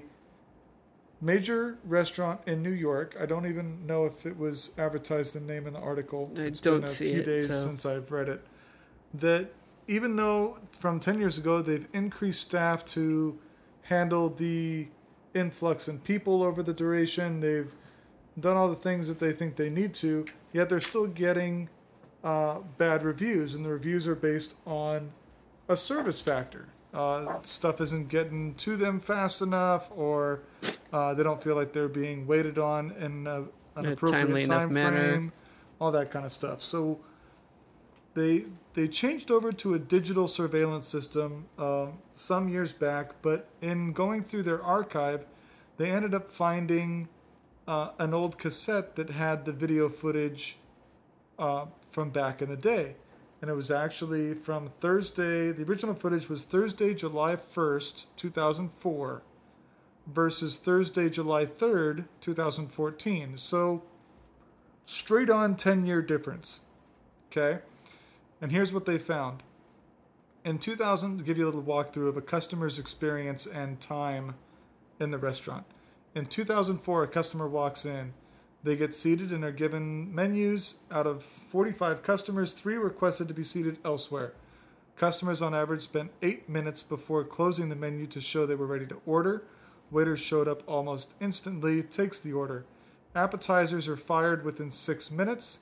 major restaurant in New York, I don't even know if it was advertised the name in the article. It's don't been a see few it, days so. since I've read it. That even though from 10 years ago they've increased staff to handle the influx in people over the duration, they've done all the things that they think they need to, yet they're still getting bad reviews, and the reviews are based on a service factor. Stuff isn't getting to them fast enough, or they don't feel like they're being waited on in an timely appropriate enough time manner. frame, all that kind of stuff. So they changed over to a digital surveillance system some years back, but in going through their archive, they ended up finding an old cassette that had the video footage from back in the day. And it was actually from Thursday, the original footage was Thursday, July 1st, 2004, versus Thursday, July 3rd, 2014. So, straight on 10-year difference. Okay? And here's what they found. In 2000, to give you a little walkthrough of a customer's experience and time in the restaurant. In 2004, a customer walks in. They get seated and are given menus. Out of 45 customers, 3 requested to be seated elsewhere. Customers on average spent 8 minutes before closing the menu to show they were ready to order. Waiter showed up almost instantly, takes the order. Appetizers are fired within 6 minutes.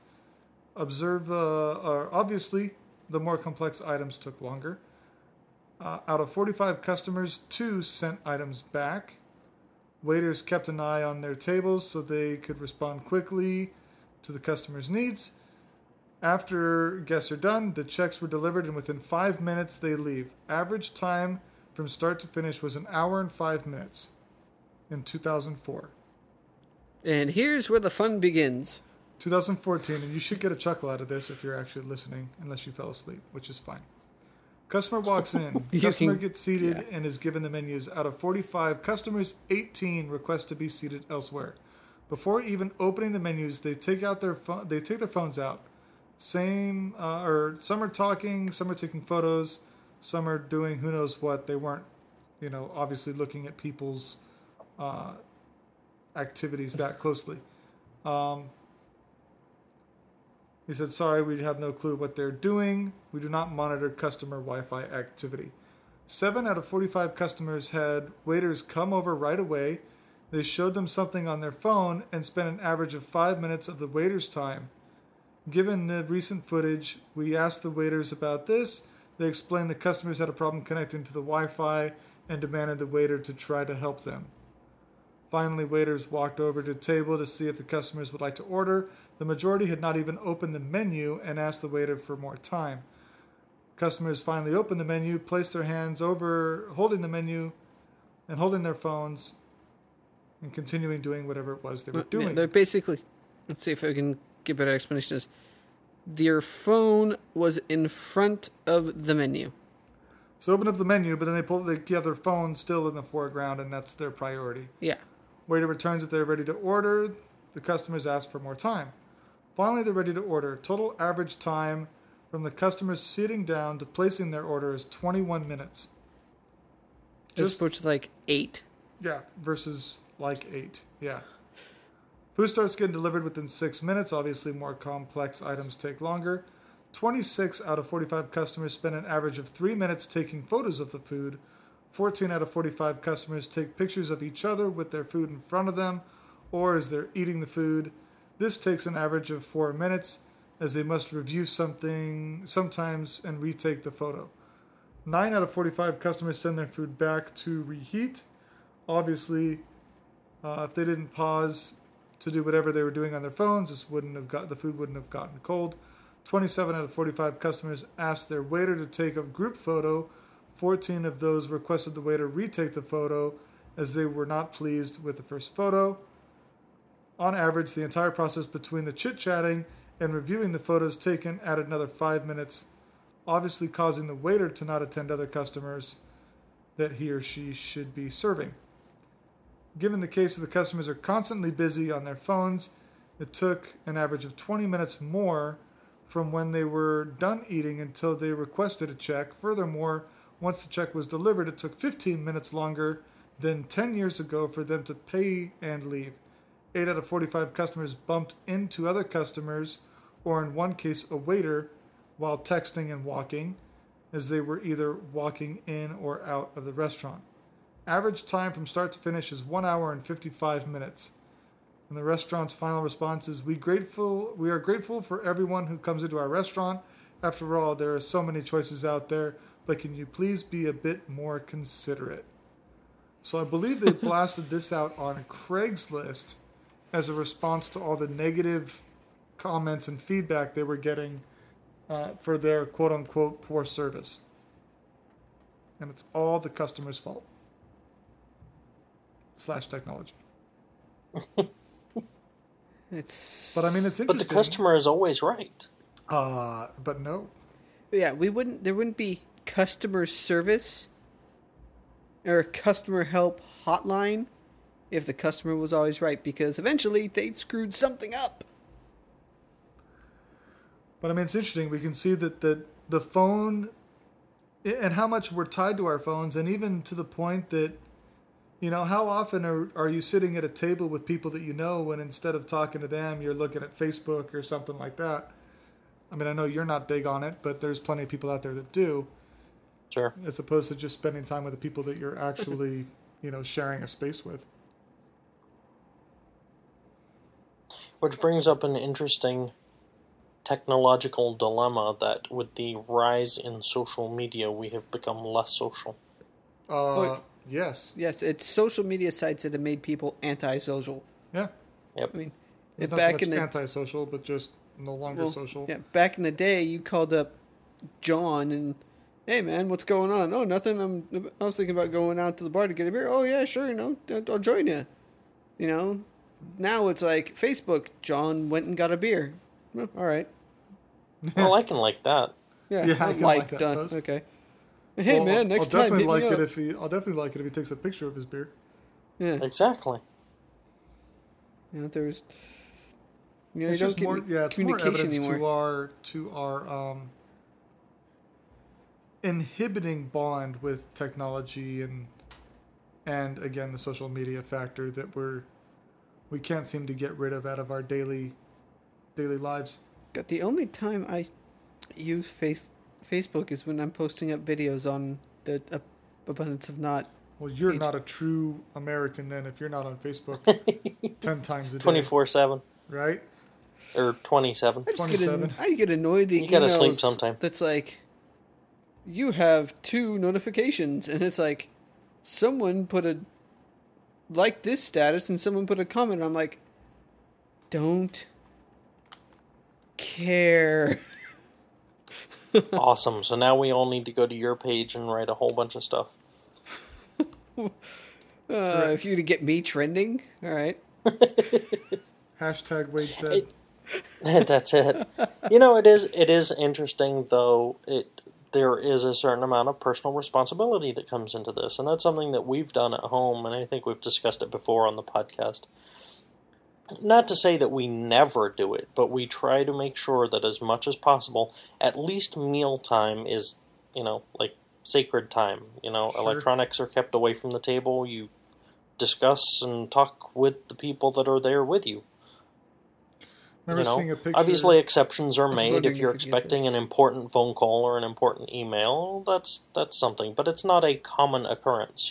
Obviously, the more complex items took longer. Out of 45 customers, 2 sent items back. Waiters kept an eye on their tables so they could respond quickly to the customer's needs. After guests are done, the checks were delivered, and within 5 minutes they leave. Average time from start to finish was 1 hour and 5 minutes in 2004. And here's where the fun begins. 2014, and you should get a chuckle out of this if you're actually listening, unless you fell asleep, which is fine. Customer walks in. Customer gets seated and is given the menus. Out of 45 customers, 18 request to be seated elsewhere. Before even opening the menus, they take their phones out. Some are talking, some are taking photos, some are doing who knows what. They weren't, obviously looking at people's activities that closely. He said, sorry, we have no clue what they're doing. We do not monitor customer Wi-Fi activity. 7 out of 45 customers had waiters come over right away. They showed them something on their phone and spent an average of 5 minutes of the waiter's time. Given the recent footage, we asked the waiters about this. They explained the customers had a problem connecting to the Wi-Fi and demanded the waiter to try to help them. Finally, waiters walked over to the table to see if the customers would like to order. The majority had not even opened the menu and asked the waiter for more time. Customers finally opened the menu, placed their hands over holding the menu, and holding their phones and continuing doing whatever it was they were doing. Yeah, they're basically, let's see if I can give a better explanation. Is your phone was in front of the menu. So open up the menu, but then they have their phone still in the foreground, and that's their priority. Yeah. Waiter returns if they're ready to order. The customers ask for more time. Finally, they're ready to order. Total average time from the customers sitting down to placing their order is 21 minutes. Just which like 8. Yeah, versus like 8. Yeah. Food starts getting delivered within 6 minutes. Obviously, more complex items take longer. 26 out of 45 customers spend an average of 3 minutes taking photos of the food. 14 out of 45 customers take pictures of each other with their food in front of them or as they're eating the food. This takes an average of 4 minutes as they must review something sometimes and retake the photo. 9 out of 45 customers send their food back to reheat. Obviously, if they didn't pause to do whatever they were doing on their phones, the food wouldn't have gotten cold. 27 out of 45 customers asked their waiter to take a group photo. 14 of those requested the waiter retake the photo as they were not pleased with the first photo. On average, the entire process between the chit-chatting and reviewing the photos taken added another 5 minutes, obviously causing the waiter to not attend other customers that he or she should be serving. Given the case of the customers are constantly busy on their phones, it took an average of 20 minutes more from when they were done eating until they requested a check. Furthermore, once the check was delivered, it took 15 minutes longer than 10 years ago for them to pay and leave. 8 out of 45 customers bumped into other customers, or in one case, a waiter, while texting and walking, as they were either walking in or out of the restaurant. Average time from start to finish is 1 hour and 55 minutes. And the restaurant's final response is, we are grateful for everyone who comes into our restaurant. After all, there are so many choices out there, but can you please be a bit more considerate? So I believe they blasted this out on Craigslist as a response to all the negative comments and feedback they were getting for their quote-unquote poor service. And it's all the customer's fault. / technology. But I mean, it's interesting. But the customer is always right. But no. Yeah, there wouldn't be customer service or a customer help hotline if the customer was always right, because eventually they'd screwed something up. But I mean, it's interesting. We can see that the phone and how much we're tied to our phones, and even to the point that, you know, how often are you sitting at a table with people that you know when instead of talking to them, you're looking at Facebook or something like that? I mean, I know you're not big on it, but there's plenty of people out there that do. Sure. As opposed to just spending time with the people that you're actually, sharing a space with. Which brings up an interesting technological dilemma that with the rise in social media, we have become less social. Yes. Yes, it's social media sites that have made people antisocial. Yeah. Yep. I mean, It's not back so in much the antisocial, but just no longer social. Yeah, back in the day, you called up John and, hey man, what's going on? Oh, nothing. I was thinking about going out to the bar to get a beer. Oh yeah, sure. I'll join you. Now it's like Facebook. John went and got a beer. Well, all right. Well, I can like that. Yeah, I can like that done. post. Okay. Hey man, next time. I'll definitely like it if he takes a picture of his beer. Yeah. Exactly. There's. You It's don't just get more, it's more communication evidence anymore. to our inhibiting bond with technology and again the social media factor that we can't seem to get rid of out of our daily lives. God, the only time I use Facebook is when I'm posting up videos on the Abundance of Not. Well, you're not a true American then if you're not on Facebook 10 times a day. 24/7. Right? Or 27. I get annoyed that you gotta sleep sometime. That's like, you have 2 notifications, and it's like, someone put a like this status and someone put a comment. I'm like, don't care. Awesome. So now we all need to go to your page and write a whole bunch of stuff. If you to get me trending, all right. Hashtag Wade said. That's it. It is interesting, though. There is a certain amount of personal responsibility that comes into this, and that's something that we've done at home, and I think we've discussed it before on the podcast. Not to say that we never do it, but we try to make sure that as much as possible, at least meal time is, like sacred time. Sure. Electronics are kept away from the table. You discuss and talk with the people that are there with you. Seeing a picture. Obviously, exceptions are made wondering if you're if you get expecting an important phone call or an important email. That's something, but it's not a common occurrence.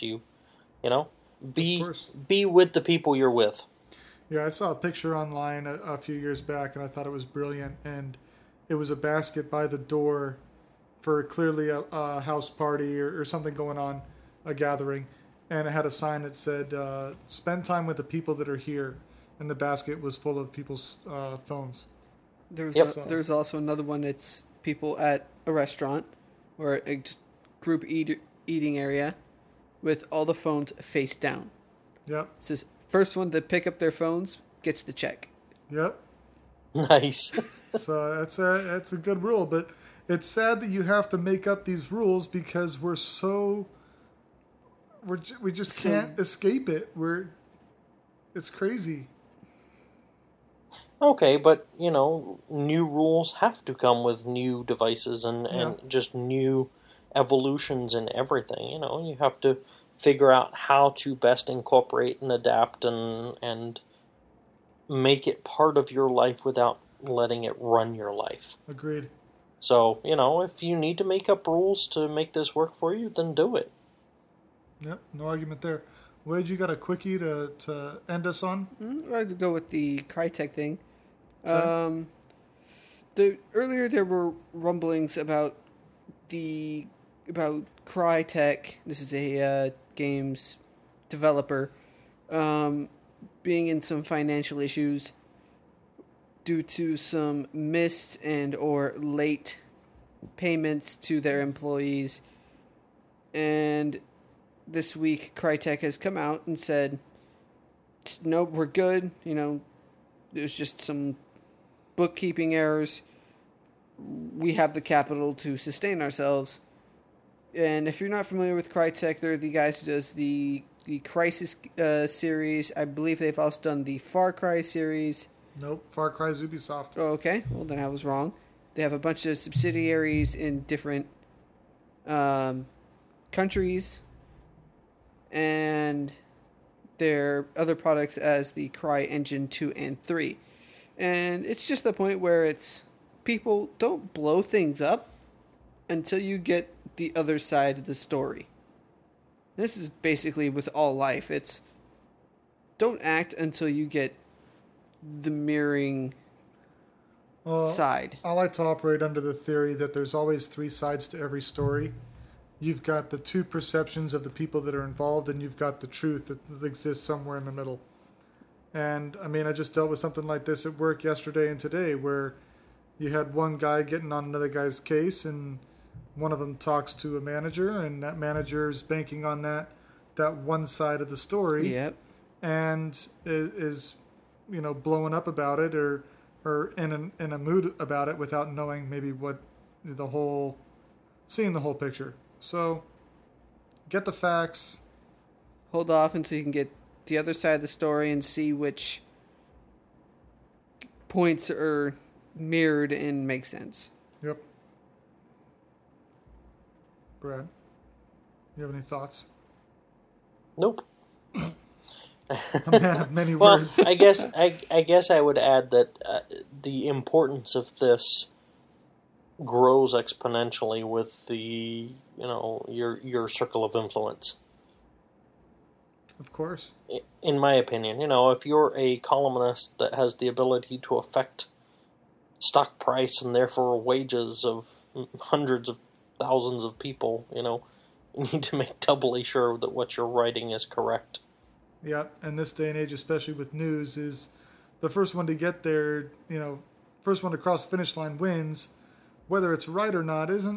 Be with the people you're with. Yeah, I saw a picture online a few years back, and I thought it was brilliant. And it was a basket by the door for clearly a house party or something going on, a gathering, and it had a sign that said, "Spend time with the people that are here." And the basket was full of people's phones. There's also another one. It's people at a restaurant or a group eating area with all the phones face down. Yep. It says first one to pick up their phones gets the check. Yep. Nice. So that's a good rule, but it's sad that you have to make up these rules because we just can't escape it. It's crazy. Okay, but, new rules have to come with new devices and just new evolutions in everything. You have to figure out how to best incorporate and adapt and make it part of your life without letting it run your life. Agreed. So, if you need to make up rules to make this work for you, then do it. Yep, no argument there. Wade, you got a quickie to end us on? I'd like to go with the Crytek thing. Okay. Earlier there were rumblings about Crytek. This is a games developer being in some financial issues due to some missed and or late payments to their employees. And this week, Crytek has come out and said, "Nope, we're good. There's just some bookkeeping errors. We have the capital to sustain ourselves." And if you're not familiar with Crytek, they're the guys who does the Crysis series. I believe they've also done the Far Cry series. Nope, Far Cry's Ubisoft. Oh, okay. Well, then I was wrong. They have a bunch of subsidiaries in different countries. And their other products as the CryEngine 2 and 3. And it's just the point where it's people don't blow things up until you get the other side of the story. This is basically with all life. It's don't act until you get the mirroring side. I like to operate under the theory that there's always three sides to every story. You've got the two perceptions of the people that are involved, and you've got the truth that exists somewhere in the middle. And, I just dealt with something like this at work yesterday and today, where you had one guy getting on another guy's case, and one of them talks to a manager, and that manager is banking on that one side of the story. Yep. And is blowing up about it or in a mood about it without knowing maybe what seeing the whole picture. So, get the facts. Hold off until you can get the other side of the story and see which points are mirrored and make sense. Yep. Brad, you have any thoughts? Nope. A man of many words. Well, I guess I would add that the importance of this grows exponentially with the your circle of influence. Of course. In my opinion, if you're a columnist that has the ability to affect stock price and therefore wages of hundreds of thousands of people, you need to make doubly sure that what you're writing is correct. Yeah, and this day and age, especially with news, is the first one to get there, first one to cross the finish line wins. whether it's right or not isn't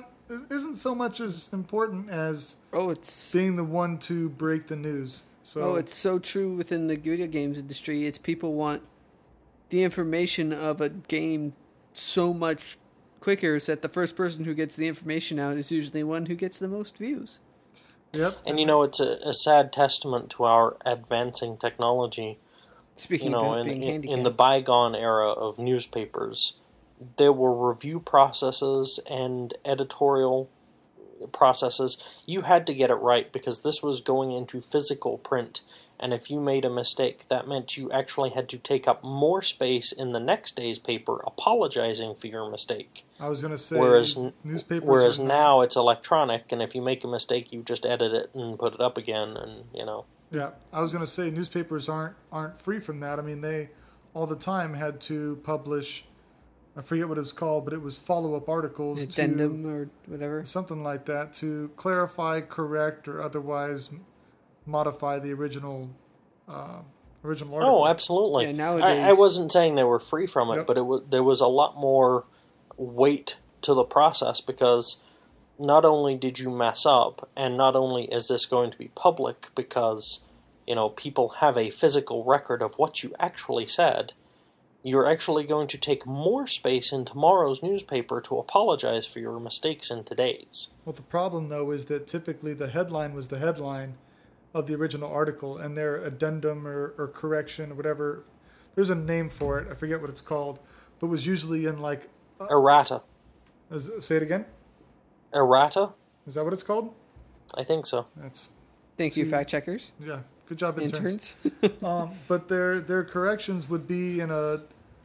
so much as important as it's being the one to break the news. So it's so true within the video games industry. It's people want the information of a game so much quicker, so that the first person who gets the information out is usually one who gets the most views. Yep. And it's a sad testament to our advancing technology. Speaking of being handicapped. In the bygone era of newspapers, there were review processes and editorial processes. You had to get it right because this was going into physical print. And if you made a mistake, that meant you actually had to take up more space in the next day's paper apologizing for your mistake. I was going to say, whereas now it's electronic, and if you make a mistake, you just edit it and put it up again, and Yeah, I was going to say newspapers aren't free from that. I mean, they all the time had to publish, I forget what it was called, but it was follow-up articles. Addendum or whatever. Something like that to clarify, correct, or otherwise modify the original article. Oh, absolutely. Yeah, nowadays, I wasn't saying they were free from it, Yep. but there was a lot more weight to the process because not only did you mess up, and not only is this going to be public because, people have a physical record of what you actually said, you're actually going to take more space in tomorrow's newspaper to apologize for your mistakes in today's. Well, the problem, though, is that typically the headline was the headline of the original article, and their addendum or correction or whatever, there's a name for it, I forget what it's called, but was usually in like... Errata. Say it again? Errata? Is that what it's called? I think so. Thank you, fact checkers. Yeah, good job, interns. But their corrections would be in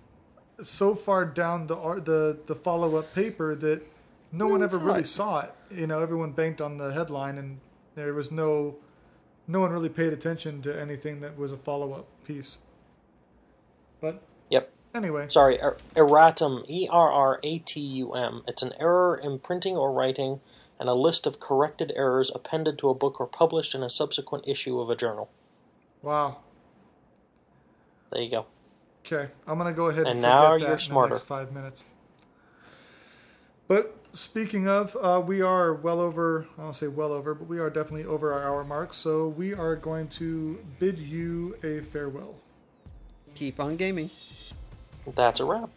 so far down the follow-up paper that no one ever really saw it. Everyone banked on the headline, and there was no one really paid attention to anything that was a follow-up piece. But yep. Anyway. Sorry, erratum, ERRATUM. It's an error in printing or writing, and a list of corrected errors appended to a book or published in a subsequent issue of a journal. Wow. There you go. Okay, I'm going to go ahead and now forget you're that smarter. in the next 5 minutes. But speaking of, we are well over, I won't say well over, but we are definitely over our hour mark, so we are going to bid you a farewell. Keep on gaming. That's a wrap.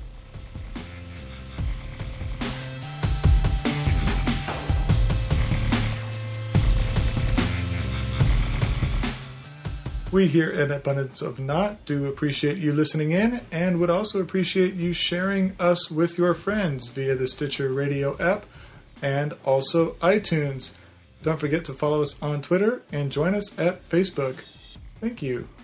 We here at Abundance of Not do appreciate you listening in and would also appreciate you sharing us with your friends via the Stitcher Radio app and also iTunes. Don't forget to follow us on Twitter and join us at Facebook. Thank you.